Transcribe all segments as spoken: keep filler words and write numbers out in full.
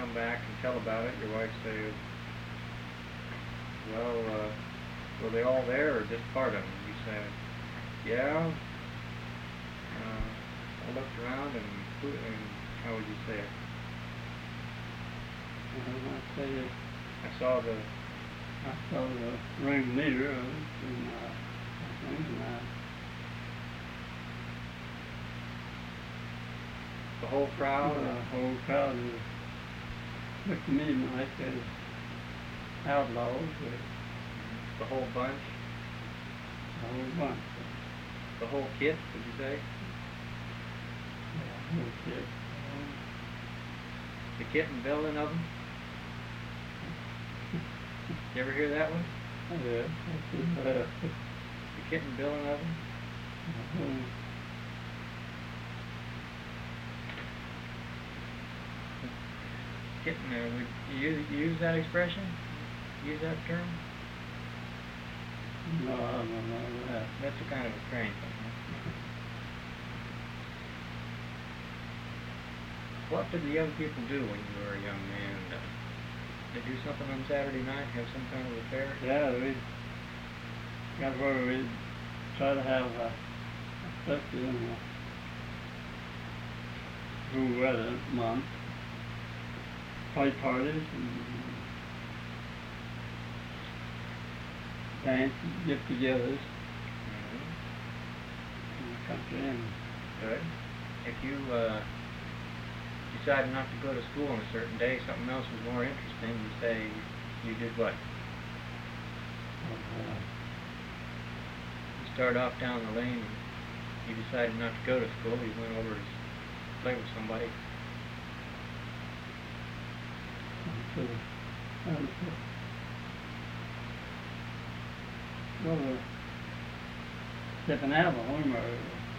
come back and tell about it, your wife says, well, uh, were they all there or just part of them? You said, yeah. Uh, I looked around and, who, and how would you say it? Well, I say it, I saw the, I saw the ringleader of it, and uh, I think, and I, the whole crowd? the whole crowd was, looked to me like as outlaws, but The whole bunch? the whole bunch. The whole kit, would you say? Yeah, the whole kit. The kit and building of them? You ever hear that one? Yeah, that's it. Uh, The kit and building of them? the whole, Kit and, uh, would you use, you use that expression? Use that term? no, I don't know that. That's a kind of a strange thing, huh? What did the young people do when you were a young man? Uh, they do something on Saturday night, have some kind of affair? Yeah, we got where we try to have a, especially in the cool weather month, play parties and dance, get-togethers Mm-hmm. in the country. And Good. If you uh, decided not to go to school on a certain day, something else was more interesting, you say you did what? uh, You start off down the lane and you decided not to go to school, you went over to play with somebody. to, uh, to go to Stephen Avalon or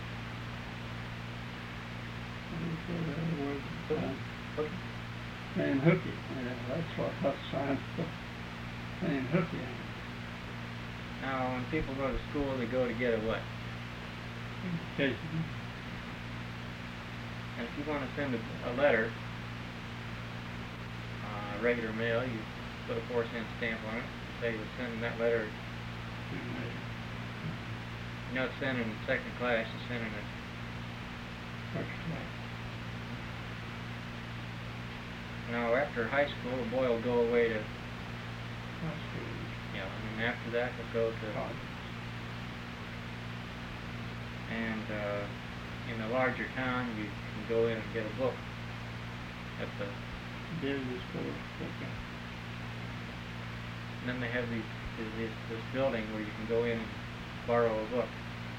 what do you say that word? Uh, Hooky? Playing hooky. Yeah, that's what I was trying to playing hooky. Now, when people go to school, they go to get a what? Education. And if you want to send a, a letter, uh, regular mail, you put a four cent stamp on it, say you're sending that letter. You're not sending it second class, you're sending it First class. Now, after high school, the boy will go away to, High school. you know, and then after that, he'll go to, College. and uh, in a larger town, you can go in and get a book at the, Business school. Okay. and then they have these, this, this building where you can go in and borrow a book.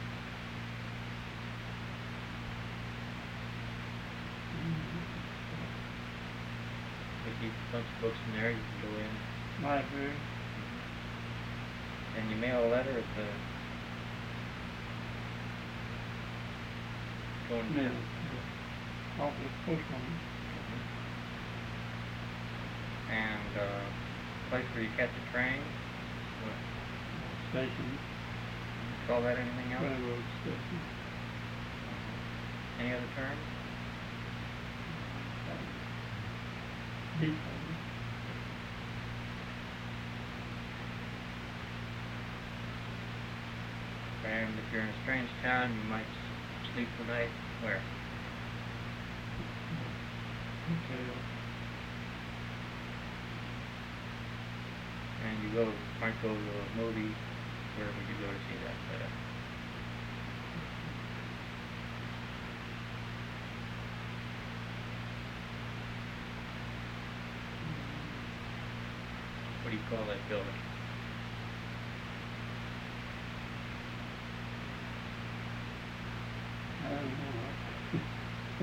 They keep a bunch of books in there, you can go in, Library. and you mail a letter at the, going Mail. Office postman. and uh, place where you catch a train. What, Station. call that anything else? Railroad station. Any other terms? Depot. And if you're in a strange town, you might s- sleep the night where? Hotel. And you go, might go to a movie. Where would you go to see that? Uh, what do you call that building?